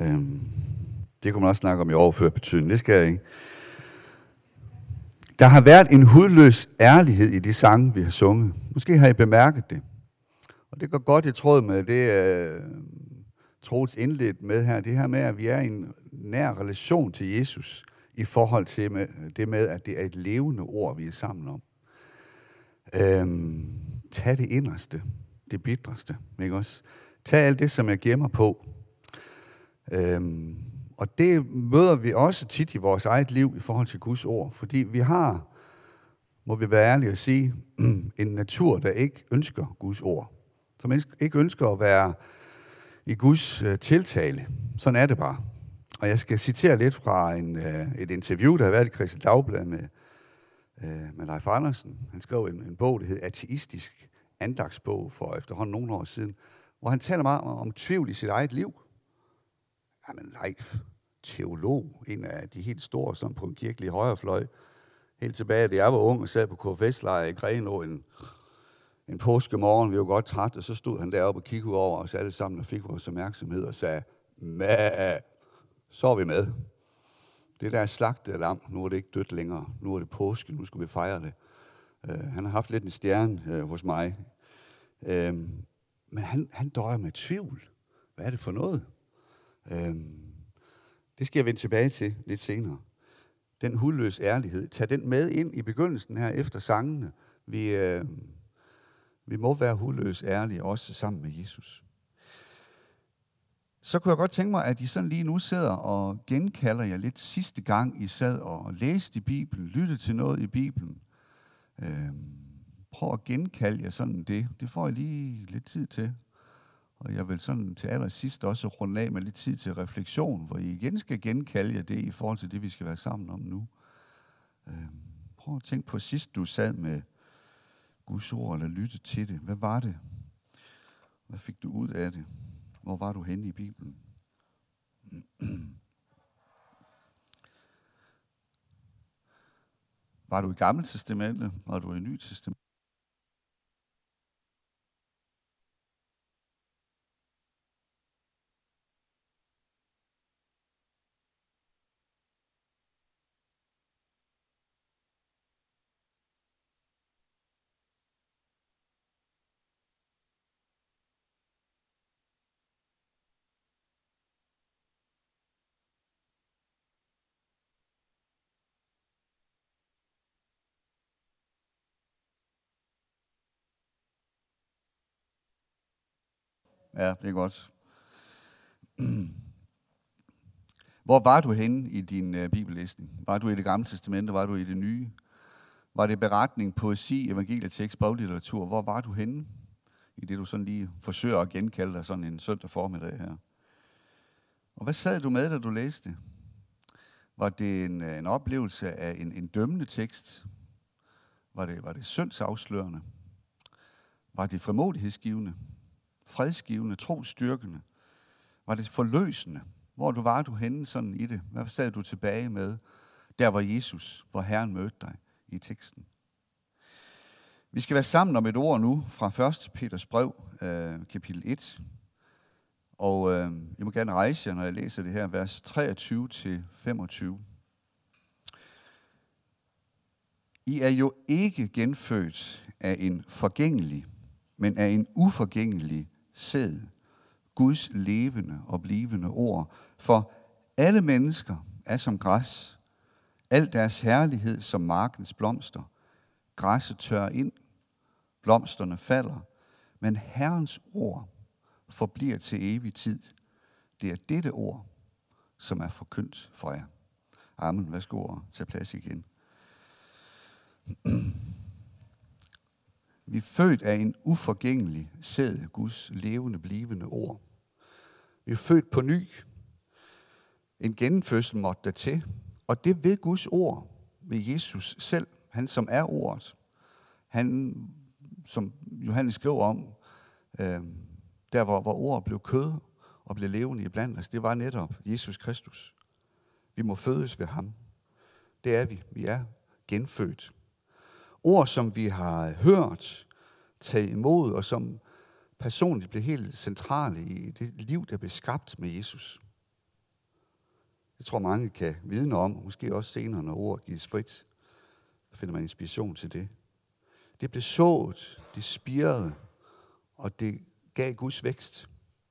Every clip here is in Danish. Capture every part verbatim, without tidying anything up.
Øhm, det kunne man også snakke om i overført betydning. Det skal jeg ikke. Der har været en hudløs ærlighed i de sange, vi har sunget. Måske har I bemærket det. Og det går godt i tråd med det, uh, Troels indledt med her. Det her med, at vi er i en nær relation til Jesus i forhold til med, det med, at det er et levende ord, vi er sammen om. Øhm, tag det inderste, det bitreste, ikke også? Tag alt det, som jeg gemmer på. Øhm, og det møder vi også tit i vores eget liv i forhold til Guds ord, fordi vi har, må vi være ærlige at sige, en natur, der ikke ønsker Guds ord. Som ikke ønsker at være i Guds uh, tiltale. Sådan er det bare. Og jeg skal citere lidt fra en, uh, et interview, der har været i Kristi Dagblad med, uh, med Leif Andersen. Han skrev en, en bog, der hed Ateistisk Andagsbog for efterhånden nogle år siden, hvor han taler meget om, om tvivl i sit eget liv. Jamen Leif, teolog, en af de helt store, som på en kirkelig højrefløj, helt tilbage, da jeg var ung og sad på K F S-lejr i Grenaa en, en påskemorgen, vi var godt trætte, og så stod han deroppe og kiggede over os alle sammen og fik vores opmærksomhed og sagde, mæh, så er vi med. Det der er slagtet lam, nu er det ikke dødt længere, nu er det påske, nu skal vi fejre det. Uh, han har haft lidt en stjerne uh, hos mig, uh, men han, han døjer med tvivl. Hvad er det for noget? Uh, det skal jeg vende tilbage til lidt senere. Den hudløse ærlighed. Tag den med ind i begyndelsen her efter sangene. Vi, øh, vi må være hudløs ærlige, også sammen med Jesus. Så kunne jeg godt tænke mig, at I sådan lige nu sidder og genkalder jer lidt sidste gang, I sad og læste i Bibelen, lyttede til noget i Bibelen. Øh, prøv at genkalde jer sådan det. Det får I lige lidt tid til. Og jeg vil sådan til allersidst også runde af med lidt tid til refleksion, hvor I igen skal genkalde jer det i forhold til det, vi skal være sammen om nu. Øh, prøv at tænke på sidst, du sad med Guds ord eller lyttede til det. Hvad var det? Hvad fik du ud af det? Hvor var du henne i Bibelen? Var du i Gamle Testamentet? Var du i Nye Testamentet? Ja, det er godt. Hvor var du henne i din uh, bibellæsning? Var du i Det Gamle Testamente? Var du i det Nye? Var det beretning, poesi, evangelietekst, boglitteratur? Hvor var du henne i det, du sådan lige forsøger at genkalde dig sådan en søndag formiddag her? Og hvad sad du med, da du læste? Var det en, en oplevelse af en, en dømmende tekst? Var det, var det syndsafslørende? Var det frimodighedsgivende? Fredsgivende, trosstyrkende? Var det forløsende? Hvor du var du henne sådan i det? Hvad sad du tilbage med? Der var Jesus, hvor Herren mødte dig i teksten. Vi skal være sammen om et ord nu fra første Peters brev, øh, kapitel et. Og øh, jeg må gerne rejse jer, når jeg læser det her, vers treogtyve til femogtyve. I er jo ikke genfødt af en forgængelig, men af en uforgængelig sæd, Guds levende og blivende ord. For alle mennesker er som græs, al deres herlighed som markens blomster. Græsset tørrer ind, blomsterne falder, men Herrens ord forbliver til evig tid. Det er dette ord, som er forkyndt for jer. Amen. Værsgo og tag plads igen. Vi er født af en uforgængelig sæd, Guds levende, blivende ord. Vi er født på ny. En genfødsel måtte der til. Og det ved Guds ord, ved Jesus selv, han som er ordet. Han, som Johannes skriver om, øh, der hvor, hvor ordet blev kød og blev levende iblandt os, det var netop Jesus Kristus. Vi må fødes ved ham. Det er vi. Vi er genfødt. Ord, som vi har hørt, taget imod, og som personligt blev helt centrale i det liv, der blev skabt med Jesus. Det tror mange kan vidne om, måske også senere, når ordet gives frit. Der finder man inspiration til det. Det blev sået, det spirede, og det gav Guds vækst.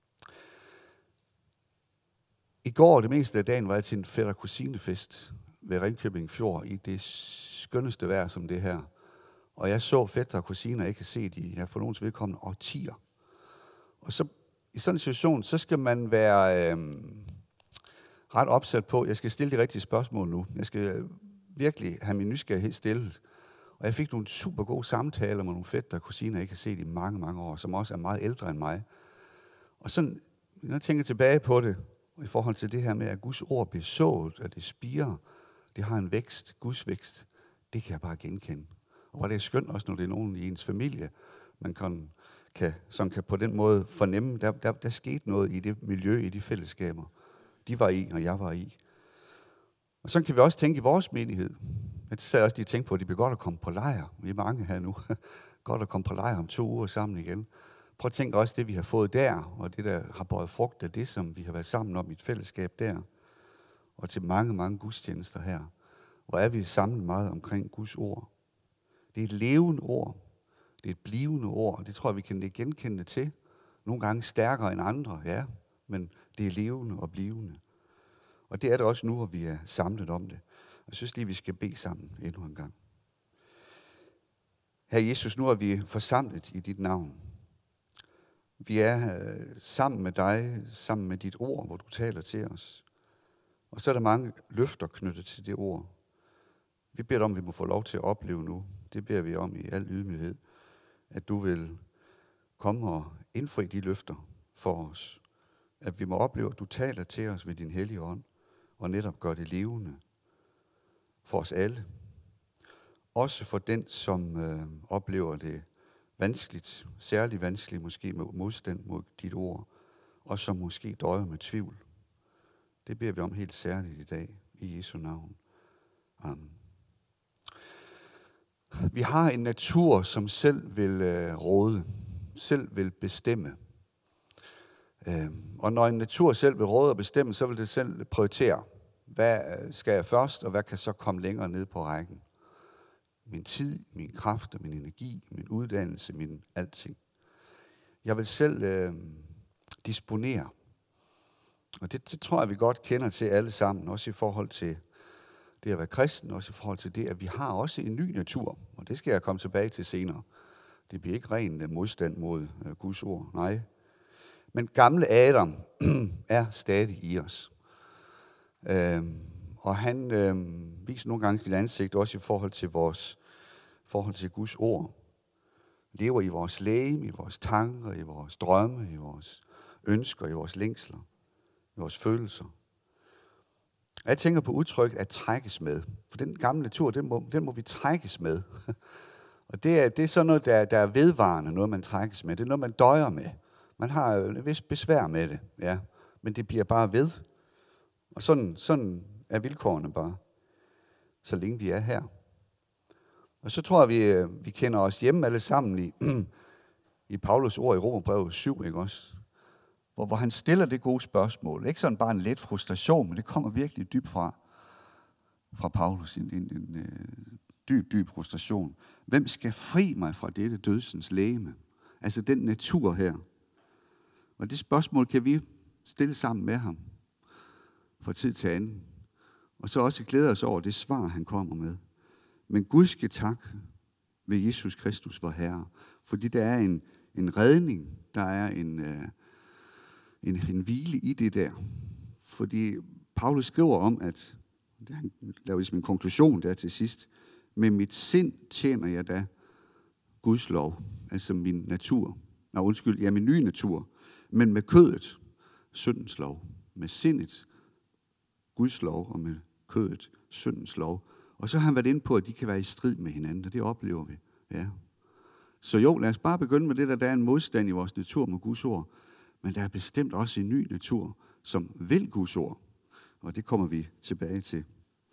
I går, det meste af dagen, var jeg til en fætter kusinefest ved Ringkøbing Fjord i det skønneste vejr som det her. Og jeg så fætter og kusiner, jeg ikke har set i, jeg for nogens vedkommende, årtier. Og så i sådan en situation, så skal man være øh, ret opsat på, jeg skal stille de rigtige spørgsmål nu. Jeg skal virkelig have min nysgerrighed stillet. Og jeg fik nogle super gode samtaler med nogle fætter og kusiner, jeg ikke har set i mange, mange år, som også er meget ældre end mig. Og sådan, når jeg tænker tilbage på det, i forhold til det her med, at Guds ord bliver sået, at det spirer, det har en vækst, Guds vækst, det kan jeg bare genkende. Og hvor det er skønt også, når det er nogen i ens familie, man kan, kan, som kan på den måde fornemme, der, der, der skete noget i det miljø, i de fællesskaber, de var i, og jeg var i. Og sådan kan vi også tænke i vores menighed. Jeg sad også lige og tænkte på, at det bliver godt at komme på lejr. Vi er mange her nu. Godt at komme på lejr om to uger sammen igen. Prøv at tænke også det, vi har fået der, og det, der har båret frugt af det, som vi har været sammen om i et fællesskab der. Og til mange, mange gudstjenester her. Hvor er vi samlet meget omkring Guds ord. Det er et levende ord. Det er et blivende ord, og det tror jeg, vi kan genkende til. Nogle gange stærkere end andre, ja, men det er levende og blivende. Og det er det også nu, hvor vi er samlet om det. Jeg synes lige, vi skal bede sammen endnu en gang. Herre Jesus, nu er vi forsamlet i dit navn. Vi er øh, sammen med dig, sammen med dit ord, hvor du taler til os. Og så er der mange løfter knyttet til det ord. Vi beder om, at vi må få lov til at opleve nu. Det beder vi om i al ydmyghed. At du vil komme og indfri de løfter for os. At vi må opleve, at du taler til os ved din hellige ånd. Og netop gør det levende for os alle. Også for den, som øh, oplever det vanskeligt, særligt vanskeligt måske med modstand mod dit ord, og som måske døjer med tvivl. Det beder vi om helt særligt i dag, i Jesu navn. Amen. Vi har en natur, som selv vil øh, råde, selv vil bestemme. Øh, og når en natur selv vil råde og bestemme, så vil det selv prioritere. Hvad skal jeg først, og hvad kan så komme længere ned på rækken? Min tid, min kraft, min energi, min uddannelse, min alting. Jeg vil selv øh, disponere. Og det, det tror jeg, vi godt kender til alle sammen, også i forhold til det at være kristen, også i forhold til det, at vi har også en ny natur. Og det skal jeg komme tilbage til senere. Det bliver ikke ren modstand mod øh, Guds ord, nej. Men gamle Adam er stadig i os. Øh, og han øh, viser nogle gange sit ansigt, også i forhold til vores forhold til Guds ord. Lever i vores legeme, i vores tanker, i vores drømme, i vores ønsker, i vores længsler, i vores følelser. Jeg tænker på udtryk at trækkes med. For den gamle natur, den må, den må vi trækkes med. Og det er, det er sådan noget, der, der er vedvarende, noget man trækkes med. Det er noget, man døjer med. Man har et vist besvær med det, ja. Men det bliver bare ved. Og sådan, sådan er vilkårene bare, så længe vi er her. Og så tror jeg, vi, vi kender os hjemme alle sammen i, i Paulus ord i Romerbrevet syv, ikke også? Hvor, hvor han stiller det gode spørgsmål. Ikke sådan bare en let frustration, men det kommer virkelig dybt fra, fra Paulus. En, en, en, en dyb, dyb frustration. Hvem skal fri mig fra dette dødsens legeme? Altså den natur her. Og det spørgsmål kan vi stille sammen med ham fra tid til anden. Og så også glæde os over det svar, han kommer med. Men Gud skal tak ved Jesus Kristus, vor Herre. Fordi der er en, en redning, der er en, uh, en, en hvile i det der. Fordi Paulus skriver om, at, han laver ligesom en konklusion der til sidst, med mit sind tjener jeg da Guds lov, altså min natur. Nå, undskyld, ja, min nye natur. Men med kødet, syndens lov. Med sindet, Guds lov, og med kødet, syndens lov. Og så har han været inde på, at de kan være i strid med hinanden, og det oplever vi. Ja. Så jo, lad os bare begynde med det, der, der er en modstand i vores natur med Guds ord. Men der er bestemt også en ny natur, som vil Guds ord. Og det kommer vi tilbage til.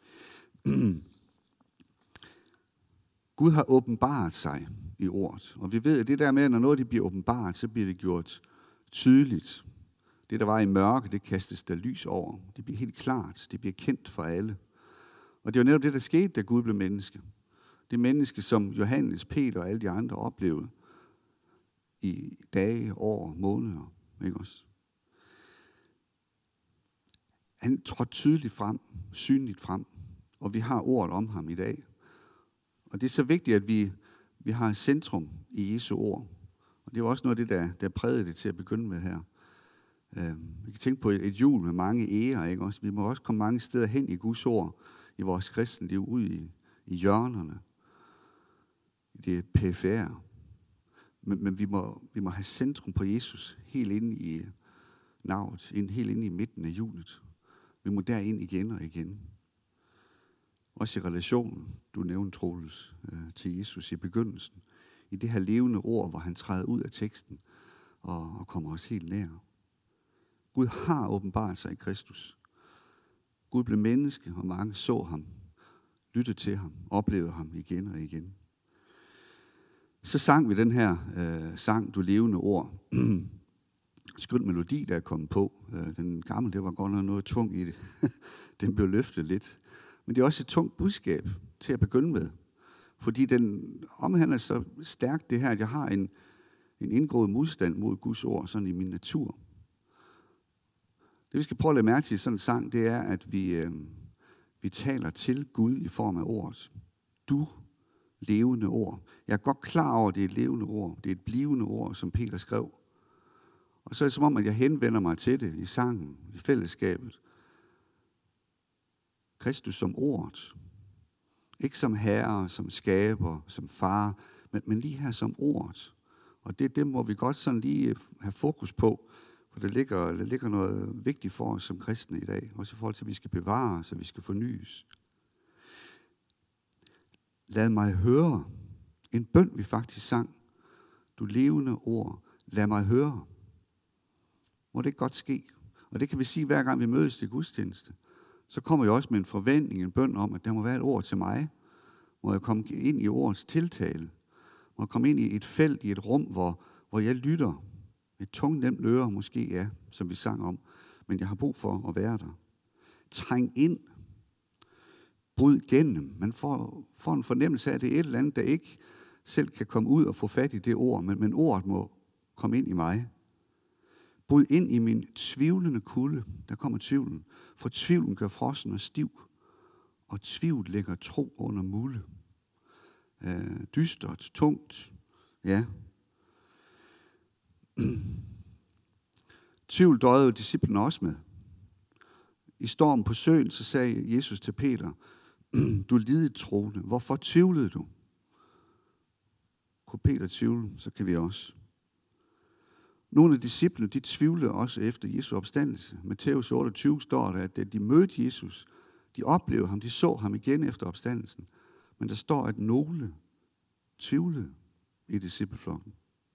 Gud har åbenbaret sig i ordet. Og vi ved, at det der med, at når noget det bliver åbenbaret, så bliver det gjort tydeligt. Det, der var i mørke, det kastes der lys over. Det bliver helt klart. Det bliver kendt for alle. Og det var netop det, der skete, da Gud blev menneske. Det menneske, som Johannes, Peter og alle de andre oplevede i dage, år, måneder. Ikke også? Han trådte tydeligt frem, synligt frem, og vi har ordet om ham i dag. Og det er så vigtigt, at vi, vi har centrum i Jesu ord. Og det er også noget af det, der, der prægede det til at begynde med her. Uh, vi kan tænke på et, et jul med mange ærer, ikke også? Vi må også komme mange steder hen i Guds ord, i vores kristenliv, ud i, i hjørnerne, i det perifære. Men, men vi, må, vi må have centrum på Jesus helt inde i navet, helt inde i midten af julet. Vi må derind igen og igen. Også i relationen, du nævnte, Troels, øh, til Jesus i begyndelsen. I det her levende ord, hvor han træder ud af teksten og, og kommer os helt nær. Gud har åbenbart sig i Kristus. Gud blev menneske, og mange så ham, lyttede til ham, oplevede ham igen og igen. Så sang vi den her øh, sang, du levende ord. Skøn melodi, der er kommet på. Den gamle, det var godt nok noget tung i det. Den blev løftet lidt. Men det er også et tungt budskab til at begynde med. Fordi den omhandler så stærkt det her, at jeg har en, en indgroet modstand mod Guds ord, sådan i min natur. Det vi skal prøve at lade mærke til i sådan en sang, det er, at vi, øh, vi taler til Gud i form af ordet. Du levende ord. Jeg er godt klar over, at det er et levende ord. Det er et blivende ord, som Peter skrev. Og så er det som om, at jeg henvender mig til det i sangen, i fællesskabet. Kristus som ordet. Ikke som herre, som skaber, som far, men, men lige her som ordet. Og det, det må vi godt sådan lige have fokus på, for der ligger, der ligger noget vigtigt for os som kristne i dag. Også i forhold til, at vi skal bevare os, og vi skal fornyes. Lad mig høre. En bøn, vi faktisk sang. Du levende ord. Lad mig høre. Må det ikke godt ske? Og det kan vi sige, hver gang vi mødes til gudstjeneste. Så kommer jeg også med en forventning, en bøn om, at der må være et ord til mig. Må jeg komme ind i ordets tiltale. Må jeg komme ind i et felt, i et rum, hvor, hvor jeg lytter. Et tungt nemt øre måske, ja, som vi sang om. Men jeg har brug for at være der. Træng ind. Bryd gennem. Man får, får en fornemmelse af, at det er et eller andet, der ikke selv kan komme ud og få fat i det ord, men, men ordet må komme ind i mig. Bryd ind i min tvivlende kulde. Der kommer tvivlen. For tvivlen gør frossen og stiv. Og tvivl lægger tro under mulde. Øh, dystert, tungt. Ja. Tvivl døjede disciplene også med. I stormen på søen, så sagde Jesus til Peter, du lidet troende. Hvorfor tvivlede du? Kunne Peter tvivle, så kan vi også. Nogle af disciplene, de tvivlede også efter Jesu opstandelse. Matthæus otteogtyve står der, at de mødte Jesus, de oplevede ham, de så ham igen efter opstandelsen. Men der står, at nogle tvivlede i discipleflokken.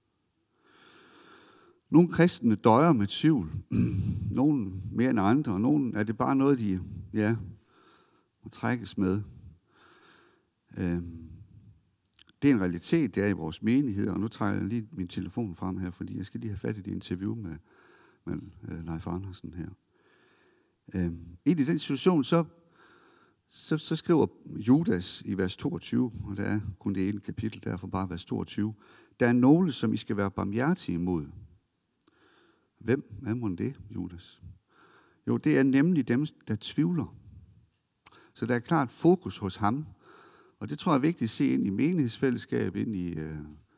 Nogle kristne døjer med tvivl. Nogle mere end andre, og nogle er det bare noget, de ja, må trækkes med. Øhm. Det er en realitet, det er i vores menighed, og nu trækker jeg lige min telefon frem her, fordi jeg skal lige have fat i det interview med, med uh, Leif Andersen her. Øhm, ind i den situation, så, så, så skriver Judas i vers toogtyve, og der er kun det ene kapitel, derfor bare vers toogtyve, der er nogle, som I skal være barmhjertige imod. Hvem er mon det, Judas? Jo, det er nemlig dem, der tvivler. Så der er klart fokus hos ham. Og det tror jeg er vigtigt at se ind i menighedsfællesskab, ind i, øh,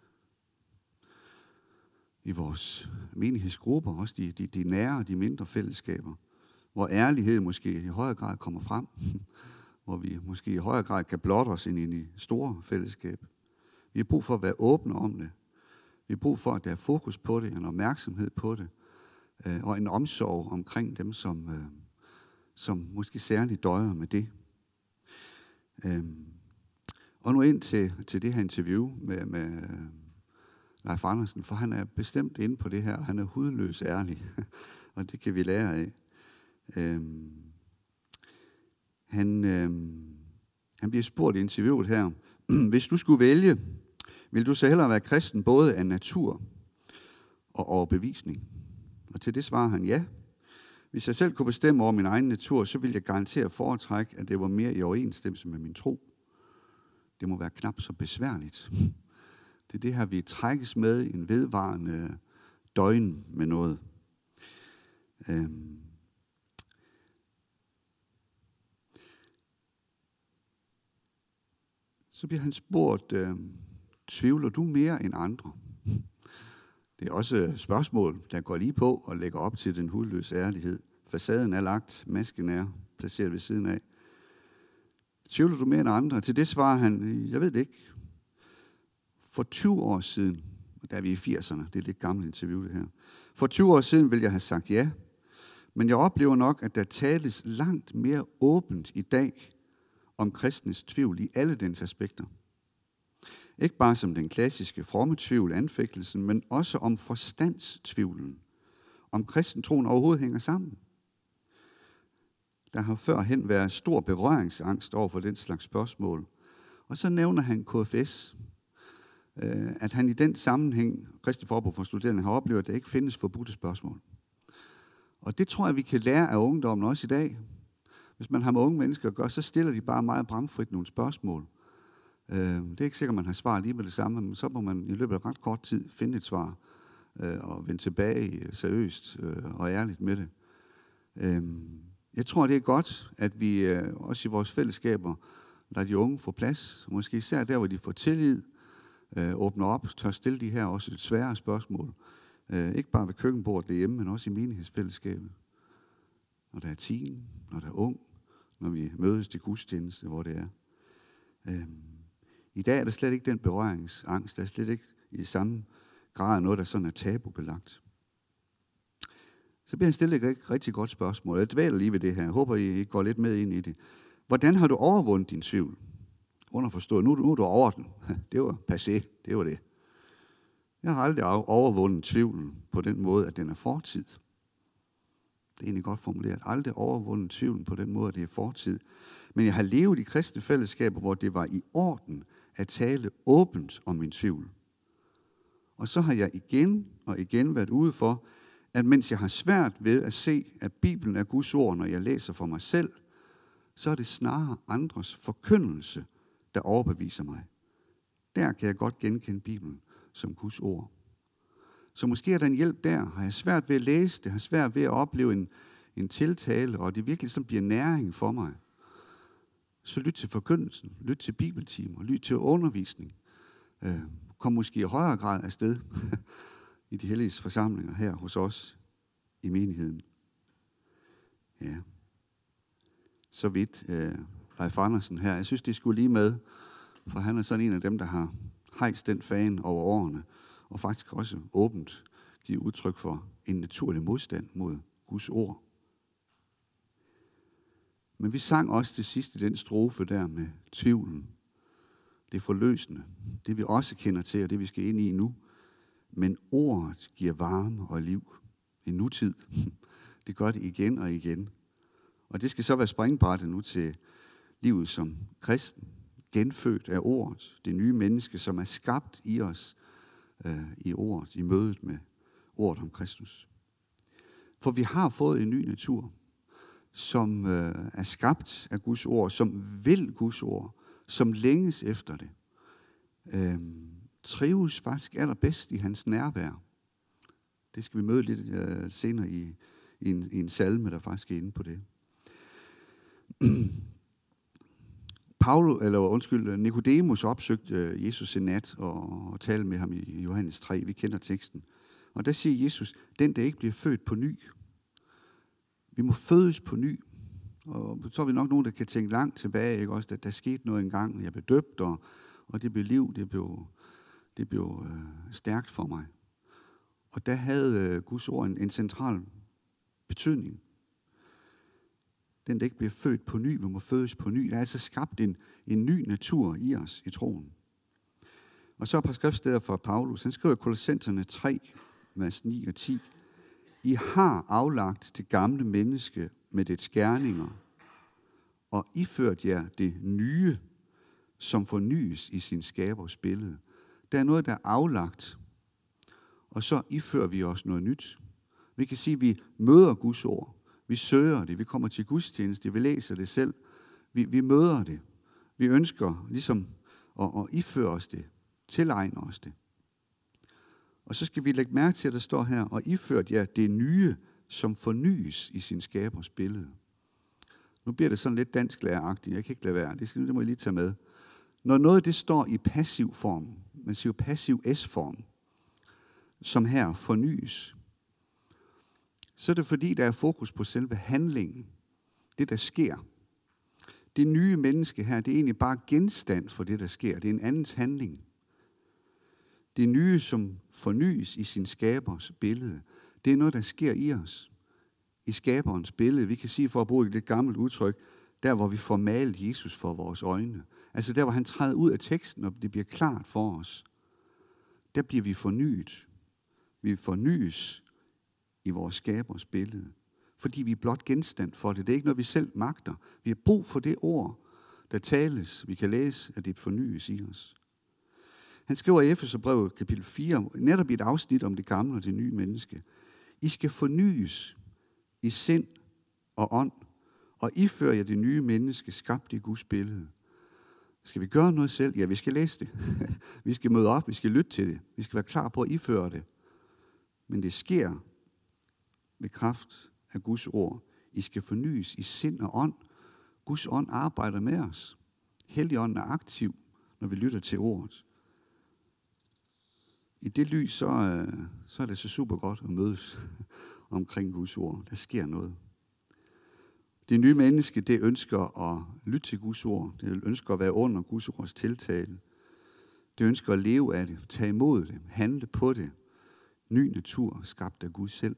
i vores menighedsgrupper, også de, de, de nære og de mindre fællesskaber, hvor ærlighed måske i højere grad kommer frem, hvor vi måske i højere grad kan blotte os ind i de store fællesskab. Vi har brug for at være åbne om det. Vi har brug for, at der er fokus på det, en opmærksomhed på det, øh, og en omsorg omkring dem, som, øh, som måske særligt døjer med det. Øh, Og nu ind til, til det her interview med, med Leif Andersen, for han er bestemt inde på det her, og han er hudløs ærlig, og det kan vi lære af. Øhm, han, øhm, han bliver spurgt i interviewet her, hvis du skulle vælge, vil du så hellere være kristen både af natur og overbevisning? Og til det svarer han ja. Hvis jeg selv kunne bestemme over min egen natur, så ville jeg garantere foretrække, at det var mere i overensstemmelse med min tro. Det må være knap så besværligt. Det er det her, vi trækkes med i en vedvarende døgn med noget. Øhm. Så bliver han spurgt, øh, tvivler du mere end andre? Det er også spørgsmål, der går lige på og lægger op til den hudløse ærlighed. Facaden er lagt, masken er placeret ved siden af. Tvivler du mere end andre? Til det svarer han, jeg ved det ikke. For tyve år siden, der er vi i firserne, det er lidt gammelt interview det her. For tyve år siden ville jeg have sagt ja, men jeg oplever nok, at der tales langt mere åbent i dag om kristnes tvivl i alle dens aspekter. Ikke bare som den klassiske fromme tvivl, anfægtelsen, men også om forstandstvivlen. Om kristentroen overhovedet hænger sammen. Der har førhen været stor berøringsangst over for den slags spørgsmål. Og så nævner han K F S, at han i den sammenhæng, Kristi Forbund for Studerende, har oplevet, at der ikke findes forbudte spørgsmål. Og det tror jeg, vi kan lære af ungdommen også i dag. Hvis man har med unge mennesker at gøre, så stiller de bare meget bramfrit nogle spørgsmål. Det er ikke sikkert, man har svar lige med det samme, men så må man i løbet af ret kort tid finde et svar og vende tilbage seriøst og ærligt med det. Jeg tror, det er godt, at vi også i vores fællesskaber lader de unge få plads, måske især der, hvor de får tillid, åbner op, tør stille de her også svære spørgsmål. Ikke bare ved køkkenbordet derhjemme, men også i menighedsfællesskabet. Når der er teen, når der er ung, når vi mødes til gudstjeneste, hvor det er. I dag er der slet ikke den berøringsangst, der er slet ikke i samme grad noget, der sådan er tabubelagt. Så bliver jeg stillet et rigtig godt spørgsmål. Jeg dvæler lige ved det her. Jeg håber, I går lidt med ind i det. Hvordan har du overvundet din tvivl? Underforstået, nu, nu er du over den. Det var passé, det var det. Jeg har aldrig overvundet tvivlen på den måde, at den er fortid. Det er egentlig godt formuleret. Aldrig overvundet tvivlen på den måde, at det er fortid. Men jeg har levet i kristne fællesskaber, hvor det var i orden at tale åbent om min tvivl. Og så har jeg igen og igen været ude for, at mens jeg har svært ved at se, at Bibelen er Guds ord, når jeg læser for mig selv, så er det snarere andres forkyndelse, der overbeviser mig. Der kan jeg godt genkende Bibelen som Guds ord. Så måske er der en hjælp der. Har jeg svært ved at læse det, har svært ved at opleve en, en tiltale, og det virkelig sådan bliver næring for mig. Så lyt til forkyndelsen, lyt til bibeltimer, lyt til undervisning. Øh, kom måske i højere grad afsted i de helliges forsamlinger her hos os i menigheden. Ja. Så vidt øh, Leif Andersen her. Jeg synes, det skulle lige med, for han er sådan en af dem, der har hejst den fan over årene, og faktisk også åbent givet udtryk for en naturlig modstand mod Guds ord. Men vi sang også til sidst i den strofe der med tvivlen. Det forløsende, det vi også kender til, og det vi skal ind i nu. Men ordet giver varme og liv. En nutid. Det gør det igen og igen. Og det skal så være springbrættet nu til livet som kristen. Genfødt af ordet. Det nye menneske, som er skabt i os øh, i ordet, i mødet med ordet om Kristus. For vi har fået en ny natur, som øh, er skabt af Guds ord, som vil Guds ord, som længes efter det. Øh, trives faktisk allerbedst i hans nærvær. Det skal vi møde lidt øh, senere i, i, en, i en salme, der faktisk er inde på det. Paulus, eller undskyld, Nikodemus opsøgte Jesus en nat og, og talte med ham i Johannes tre. Vi kender teksten. Og der siger Jesus, den der ikke bliver født på ny. Vi må fødes på ny. Og så er vi nok nogen, der kan tænke langt tilbage, ikke også? Der, der skete noget engang, jeg blev døbt, og, og det blev liv, det blev, det blev øh, stærkt for mig. Og der havde øh, Guds ord en, en central betydning. Den, der ikke bliver født på ny, vi må fødes på ny. Der er altså skabt en, en ny natur i os i troen. Og så er et par skriftsteder fra Paulus. Han skriver i Kolossenserne tre, vers ni og ti. I har aflagt det gamle menneske med dets gerninger, og iført jer det nye, som fornyes i sin skabers billede. Der er noget, der er aflagt, og så ifører vi os noget nyt. Vi kan sige, at vi møder Guds ord. Vi søger det. Vi kommer til gudstjeneste. Vi læser det selv. Vi, vi møder det. Vi ønsker ligesom at, at iføre os det. Tilegne os det. Og så skal vi lægge mærke til, at der står her, og iført jer det nye, som fornyes i sin skabers billede. Nu bliver det sådan lidt dansklæreragtigt. Jeg kan ikke lade være. Det, skal, det må jeg lige tage med. Når noget det står i passiv form, man siger jo passiv S-form, som her fornyes, så er det fordi, der er fokus på selve handlingen. Det, der sker. Det nye menneske her, det er egentlig bare genstand for det, der sker. Det er en andens handling. Det nye, som fornyes i sin skabers billede, det er noget, der sker i os. I skaberens billede. Vi kan sige, for at bruge et lidt gammelt udtryk, der hvor vi får malet Jesus for vores øjne. Altså der, hvor han træder ud af teksten, og det bliver klart for os. Der bliver vi fornyet. Vi fornyes i vores skabers billede. Fordi vi er blot genstand for det. Det er ikke noget, vi selv magter. Vi har brug for det ord, der tales. Vi kan læse, at det fornyes i os. Han skriver i Efeserbrevet kapitel fire, netop i et afsnit om det gamle og det nye menneske. I skal fornyes i sind og ånd, og iføre jer det nye menneske, skabt i Guds billede. Skal vi gøre noget selv? Ja, vi skal læse det. Vi skal møde op, vi skal lytte til det. Vi skal være klar på at iføre det. Men det sker med kraft af Guds ord. I skal fornyes i sind og ånd. Guds ånd arbejder med os. Helligånden er aktiv, når vi lytter til ordet. I det lys, så, så er det så super godt at mødes omkring Guds ord. Der sker noget. Det nye menneske, det ønsker at lytte til Guds ord. Det ønsker at være under Guds ords tiltale. Det ønsker at leve af det, tage imod det, handle på det. Ny natur, skabt af Gud selv.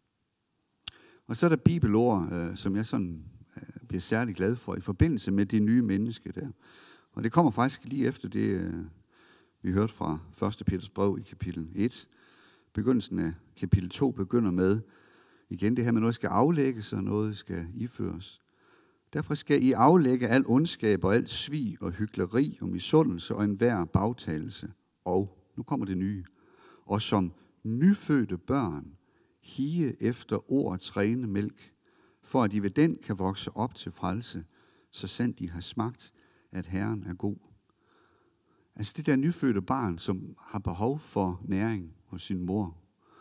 Og så er der bibelord, øh, som jeg sådan øh, bliver særlig glad for i forbindelse med det nye menneske der. Og det kommer faktisk lige efter det, øh, vi hørte fra første Peters brev i kapitel et. Begyndelsen af kapitel to begynder med, igen det her med noget skal aflægges, og noget skal iføres. Derfor skal I aflægge al ondskab og alt svig og hykleri og misundelse og enhver bagtalelse. Og, nu kommer det nye, og som nyfødte børn, hige efter ordets rene mælk, for at I ved den kan vokse op til frelse, så sandt de har smagt, at Herren er god. Altså det der nyfødte barn, som har behov for næring hos sin mor,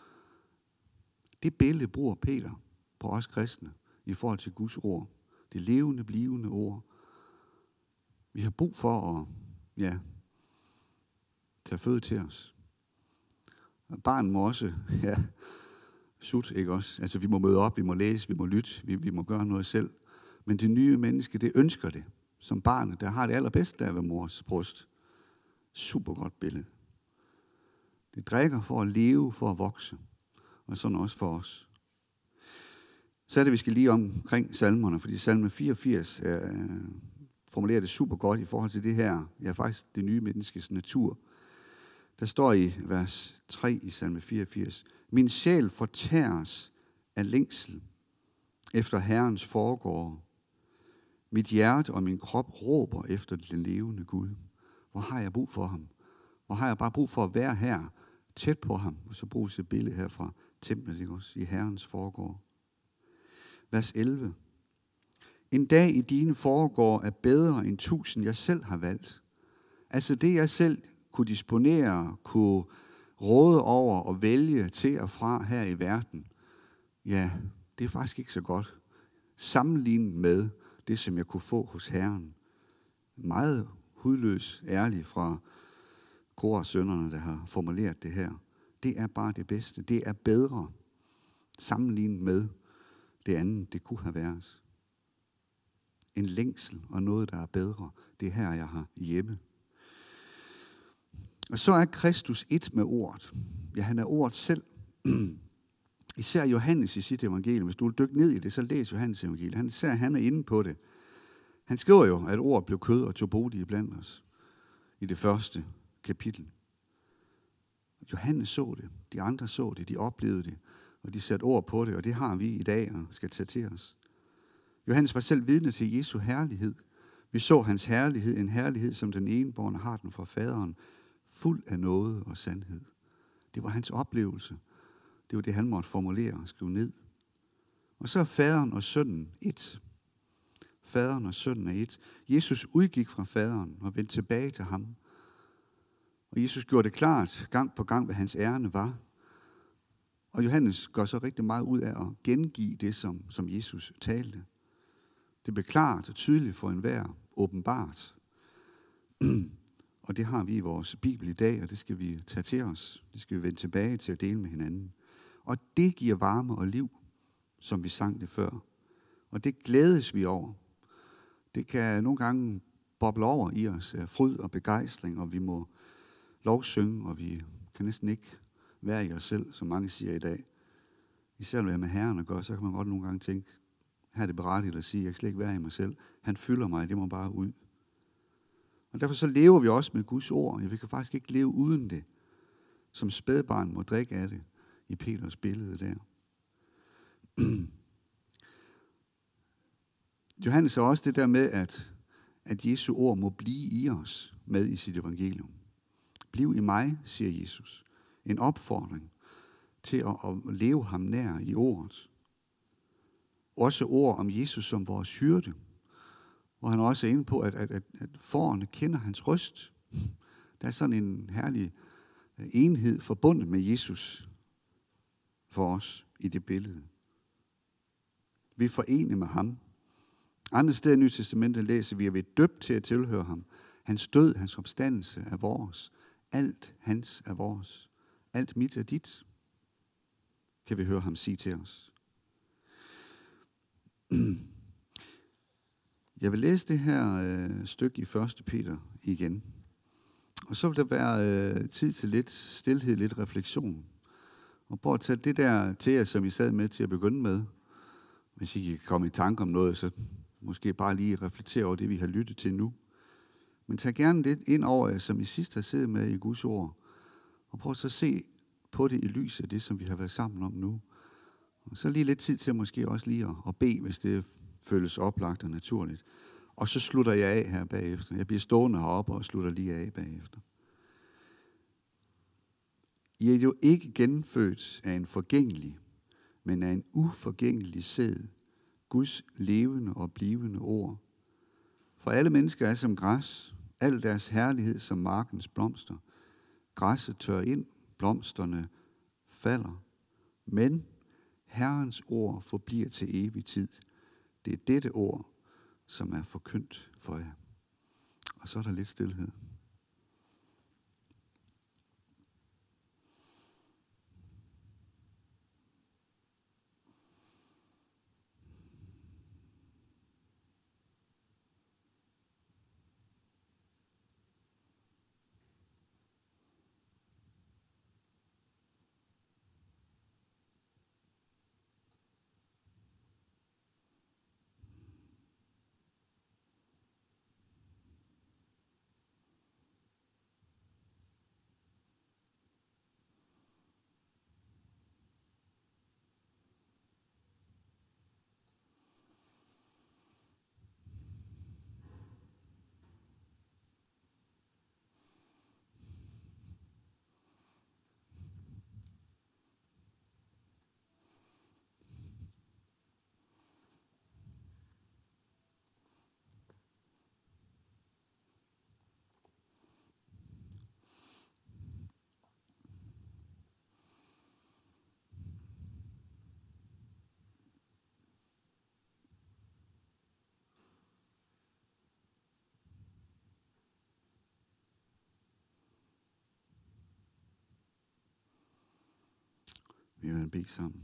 det billede bruger Peter på os kristne i forhold til Guds ord. Det levende, blivende ord. Vi har brug for at ja, tage føde til os. Og barnet må også, ja, sut, ikke også? Altså vi må møde op, vi må læse, vi må lytte, vi, vi må gøre noget selv. Men det nye menneske, det ønsker det. Som barnet, der har det allerbedste der ved mors bryst. Super godt billede. Det drikker for at leve, for at vokse. Og sådan også for os. Så er det, vi skal lige omkring salmerne, fordi salme fireogfirs øh, formulerer det super godt i forhold til det her. Ja, faktisk det nye menneskes natur. Der står i vers tre i salme fireogfirs. Min sjæl fortæres af længsel efter Herrens forgård. Mit hjerte og min krop råber efter den levende Gud. Hvor har jeg brug for ham? Hvor har jeg bare brug for at være her, tæt på ham? Og så bruges et billede her fra templet, ikke også? I Herrens forgård. Vers elleve. En dag i dine foregård er bedre end tusind, jeg selv har valgt. Altså det, jeg selv kunne disponere, kunne råde over og vælge til og fra her i verden. Ja, det er faktisk ikke så godt. Sammenlignet med det, som jeg kunne få hos Herren. Meget hudløs, ærlig fra korsønnerne, der har formuleret det her. Det er bare det bedste. Det er bedre sammenlignet med det andet, det kunne have været. En længsel og noget, der er bedre. Det er her, jeg har hjemme. Og så er Kristus et med ordet. Ja, han er ordet selv. Især Johannes i sit evangelium. Hvis du vil dykke ned i det, så læs Johannes evangelium. Han, især han er inde på det. Han skriver jo, at ordet blev kød og tog bolig blandt os. I det første kapitel. Johannes så det. De andre så det. De oplevede det. Og de satte ord på det. Og det har vi i dag og skal tage til os. Johannes var selv vidne til Jesu herlighed. Vi så hans herlighed. En herlighed, som den enebårne har den fra faderen. Fuld af nåde og sandhed. Det var hans oplevelse. Det var det, han måtte formulere og skrive ned. Og så er faderen og sønnen et. Faderen og sønnen er et. Jesus udgik fra faderen og vendte tilbage til ham. Og Jesus gjorde det klart gang på gang, hvad hans ærinde var. Og Johannes går så rigtig meget ud af at gengive det, som, som Jesus talte. Det blev klart og tydeligt for enhver, åbenbart. Og det har vi i vores Bibel i dag, og det skal vi tage til os. Det skal vi vende tilbage til at dele med hinanden. Og det giver varme og liv, som vi sang det før. Og det glædes vi over. Det kan nogle gange boble over i os af fryd og begejstring, og vi må lovsynge, og vi kan næsten ikke være i os selv, som mange siger i dag. Især når jeg med Herren at gøre, så kan man godt nogle gange tænke, her er det berettigt at sige, jeg kan slet ikke være i mig selv. Han fylder mig, det må bare ud. Og derfor så lever vi også med Guds ord. Vi kan faktisk ikke leve uden det. Som spædbarn må drikke af det i Peters billede der. Johannes er også det der med, at, at Jesu ord må blive i os med i sit evangelium. Bliv i mig, siger Jesus. En opfordring til at, at leve ham nær i ordet. Også ord om Jesus som vores hyrde, hvor han også er inde på, at, at, at, at fårene kender hans røst. Der er sådan en herlig enhed forbundet med Jesus for os i det billede. Vi er forenet med ham. Andre steder i Nye Testamentet læser vi, at vi er døbt til at tilhøre ham. Hans død, hans opstandelse er vores. Alt hans er vores. Alt mit er dit, kan vi høre ham sige til os. Jeg vil læse det her øh, stykke i første Peter igen. Og så vil der være øh, tid til lidt stilhed, lidt refleksion. Og prøv at tage det der til jer, som I sad med til at begynde med. Hvis I kan komme i tanke om noget, så måske bare lige reflektere over det, vi har lyttet til nu. Men tag gerne det ind over jer, som I sidst har siddet med i Guds ord. Og prøv så at se på det i lyset af det, som vi har været sammen om nu. Og så lige lidt tid til måske også lige at, at bede, hvis det føles oplagt og naturligt. Og så slutter jeg af her bagefter. Jeg bliver stående heroppe og slutter lige af bagefter. I er jo ikke genfødt af en forgængelig, men af en uforgængelig sæd. Guds levende og blivende ord. For alle mennesker er som græs, al deres herlighed som markens blomster. Græsset tør ind, blomsterne falder. Men Herrens ord forbliver til evig tid. Det er dette ord, som er forkyndt for jer. Og så er der lidt stilhed. Vi vil bede sammen.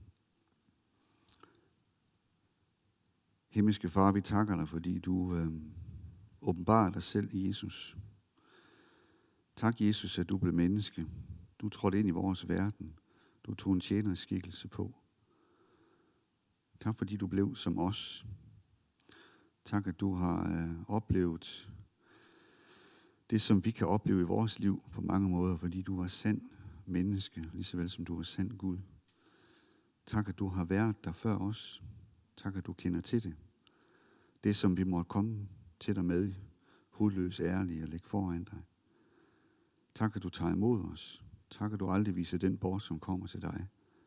Himmelske Far, vi takker dig, fordi du øh, åbenbarer dig selv i Jesus. Tak, Jesus, at du blev menneske. Du trådte ind i vores verden. Du tog en tjenerskikkelse på. Tak, fordi du blev som os. Tak, at du har øh, oplevet det, som vi kan opleve i vores liv på mange måder, fordi du var sand menneske, lige så vel som du er sand Gud. Tak, at du har været der før os. Tak, at du kender til det. Det, som vi måtte komme til dig med, hudløs, ærlig og lægge foran dig. Tak, at du tager imod os. Tak, at du aldrig viser den bort, som kommer til dig.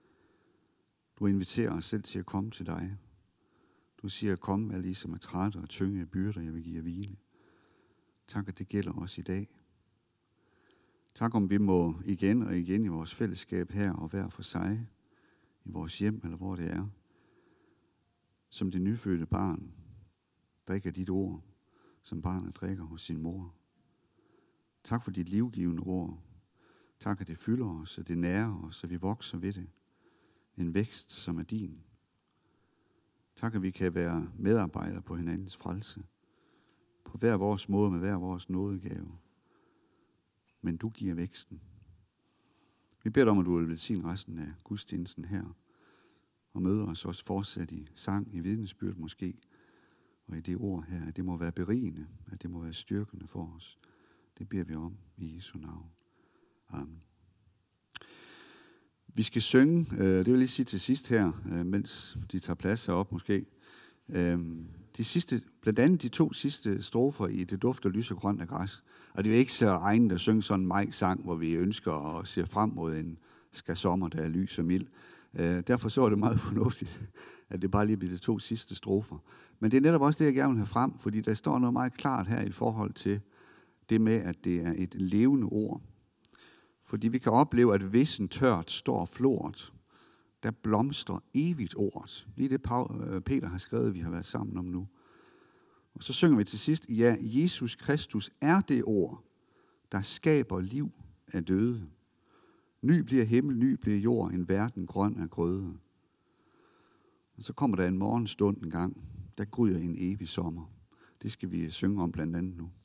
Du inviterer os selv til at komme til dig. Du siger, kom alle I, som er trætte og tynge af byrder, jeg vil give jer hvile. Tak, at det gælder os i dag. Tak, om vi må igen og igen i vores fællesskab her og hver for sig, i vores hjem eller hvor det er, som det nyfødte barn, drikker dit ord, som barnet drikker hos sin mor. Tak for dit livgivende ord. Tak, at det fylder os, at det nærer os, at vi vokser ved det. En vækst, som er din. Tak, at vi kan være medarbejdere på hinandens frelse. På hver vores måde, med hver vores nådegave. Men du giver væksten. Vi beder dig om, at du vil velsigne resten af gudstjenesten her. Og møder os også fortsat i sang, i vidnesbyrd måske. Og i det ord her, at det må være berigende, at det må være styrkende for os. Det beder vi om i Jesu navn. Amen. Vi skal synge, øh, det vil jeg lige sige til sidst her, øh, mens de tager plads herop måske. Øh, de sidste, blandt andet de to sidste strofer i Det dufter lys og grønt af græs. Og det er ikke så egnet at synge sådan en maj-sang, hvor vi ønsker at se frem mod en skasommer, der er lys og mild. Øh, derfor så er det meget fornuftigt, at det bare lige bliver de to sidste strofer. Men det er netop også det, jeg gerne vil have frem, fordi der står noget meget klart her i forhold til det med, at det er et levende ord. Fordi vi kan opleve, at vissen tørt står flort, der blomstrer evigt ordet. Lige det Peter har skrevet, vi har været sammen om nu. Og så synger vi til sidst, ja, Jesus Kristus er det ord, der skaber liv af døde. Ny bliver himmel, ny bliver jord, en verden grøn af grøde. Og så kommer der en morgenstund en gang, der gryder en evig sommer. Det skal vi synge om blandt andet nu.